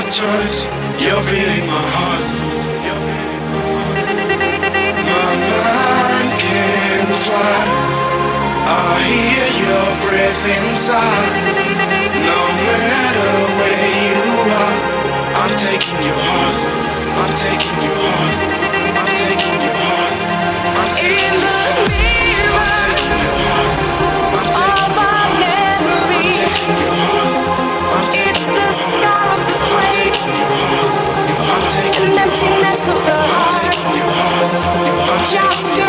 choice. You're beating my heart. My mind can fly. I hear your breath inside. No matter where you are, I'm taking your heart. I'm taking your heart. I'm taking your heart. I'm taking your heart. I'm taking your heart. I'm taking your heart. I'm taking your heart. I'm taking your heart. I'm taking your heart. I'm taking your heart. I'm taking your heart. I'm taking your heart.